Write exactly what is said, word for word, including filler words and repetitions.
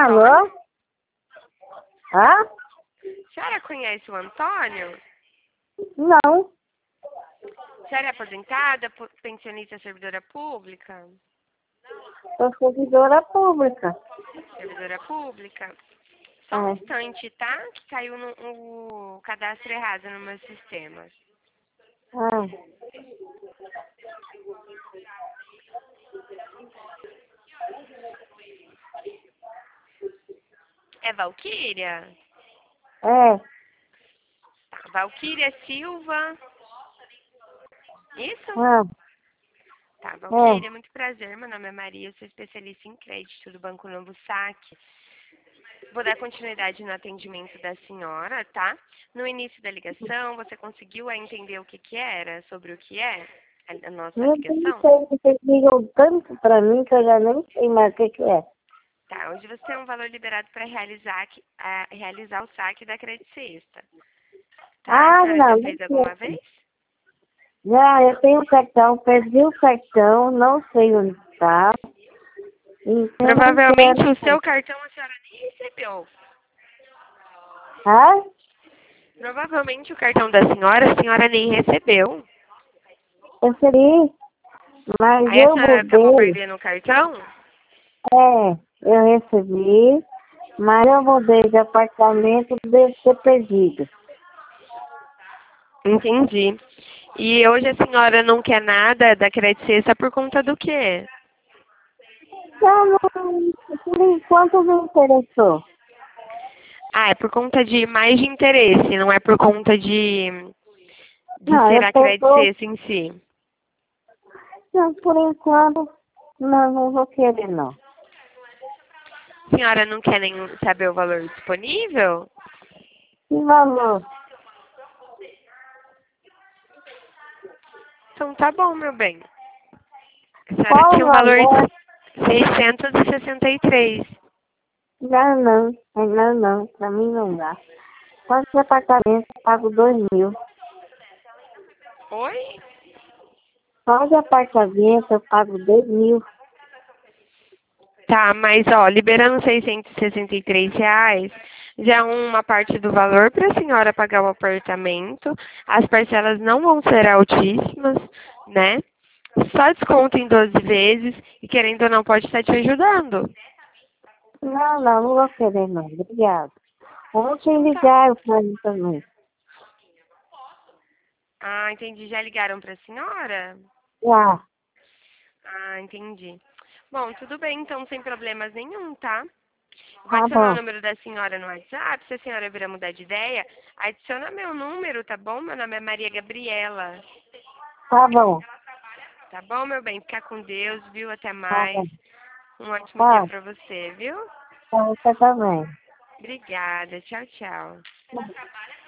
Antônio? Alô? Hã? A senhora conhece o Antônio? Não. A senhora é aposentada, po- pensionista servidora pública? Sou servidora pública. Servidora pública? Só um É. instante, tá? Que caiu no, o cadastro errado no meu sistema. Ah. É Valquíria? É. Tá. Valquíria Silva. Isso? Ah. Tá, É. Valquíria, muito prazer. Meu nome é Maria, eu sou especialista em crédito do Banco Novo Saque. Vou dar continuidade no atendimento da senhora, tá? No início da ligação, você conseguiu a entender o que que era, sobre o que é a, a nossa Meu Deus, ligação? vocês ligam tanto pra mim que eu já nem sei mais o que, que é. Tá, hoje você tem um valor liberado para realizar, que- a- realizar o saque da Credit Sexta. Tá? A Ah, senhora já não, não fez alguma sei. vez? Já, eu tenho o cartão, perdi o cartão, não sei onde está. Então eu não Provavelmente quero. o seu cartão a senhora nem recebeu. Ah? Provavelmente o cartão da senhora a senhora nem recebeu. Eu seria, mas Aí a eu senhora acabou mudei. perdendo o cartão? É, eu recebi, mas eu mudei de apartamento, devo ter perdido. Entendi. E hoje a senhora não quer nada da Credit Sexta por conta do quê? Então, não, por enquanto não interessou. Ah, é por conta de mais de interesse, não é por conta de, de Não, ser eu a Credit tô, Sexta em si. não, por enquanto, não, não vou querer não. A senhora não quer nem saber o valor disponível? Que valor? Então tá bom, meu bem. A senhora Qual o tinha um valor valor? de seiscentos e sessenta e três. Não, não, não, não, pra mim não dá. Quanto de apartamento eu pago dois mil. Oi? Só de apartamento eu pago dois mil. Tá, mas ó, liberando seiscentos e sessenta e três reais, já é uma parte do valor para a senhora pagar o apartamento. As parcelas não vão ser altíssimas, né? Só desconto em doze vezes e querendo ou não pode estar te ajudando. Não, não, não vou querer não, obrigado. Ontem Então tá. ligaram pra mim também. Ah, entendi. Já ligaram para a senhora? Já, Ah, entendi. Bom, tudo bem, então, sem problemas nenhum, tá? Vou tá adicionar o bom, número da senhora no WhatsApp. Se a senhora vier a mudar de ideia, adiciona meu número, tá bom? Meu nome é Maria Gabriela. tá bom, Tá bom, meu bem? Fica com Deus, viu? Até tá mais. bom, Um ótimo dia tá, pra você, viu? tá, você também. Obrigada. Tchau, tchau.